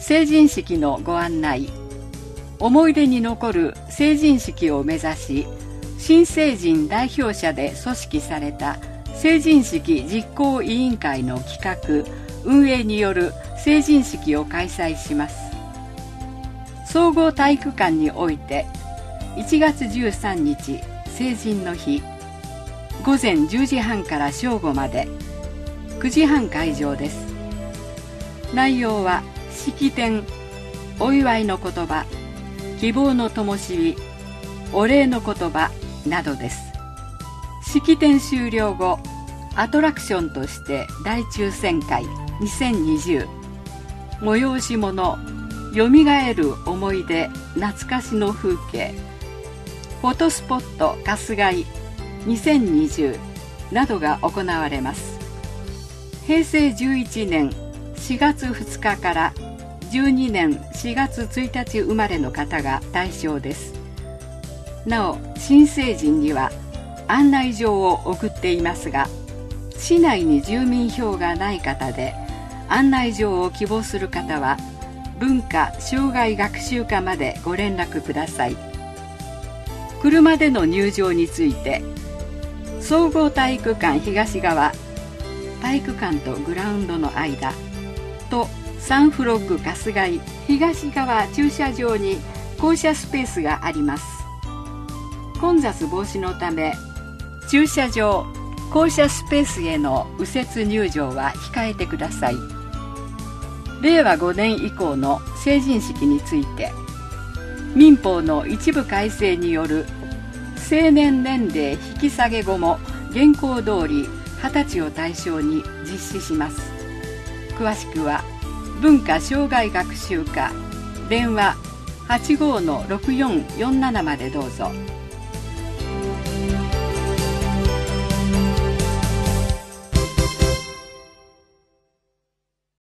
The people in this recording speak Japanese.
成人式のご案内。思い出に残る成人式を目指し、新成人代表者で組織された成人式実行委員会の企画・運営による成人式を開催します。総合体育館において1月13日成人の日、午前10時半から正午まで、9時半会場です。内容は式典、お祝いの言葉、希望の灯火、お礼の言葉などです。式典終了後、アトラクションとして大抽選会2020、催し物、よみがえる思い出懐かしの風景、フォトスポット春日井2020などが行われます。平成11年4月2日から12年4月1日生まれの方が対象です。なお、新成人には案内状を送っていますが、市内に住民票がない方で案内状を希望する方は文化・障害学習課までご連絡ください。車での入場について、総合体育館東側、体育館とグラウンドの間とサンフロッグ春日井東側駐車場に降車スペースがあります。混雑防止のため、駐車場・降車スペースへの右折入場は控えてください。令和5年以降の成人式について、民法の一部改正による成年年齢引き下げ後も現行通り20歳を対象に実施します。詳しくは文化障害学習課電話85-6447までどうぞ。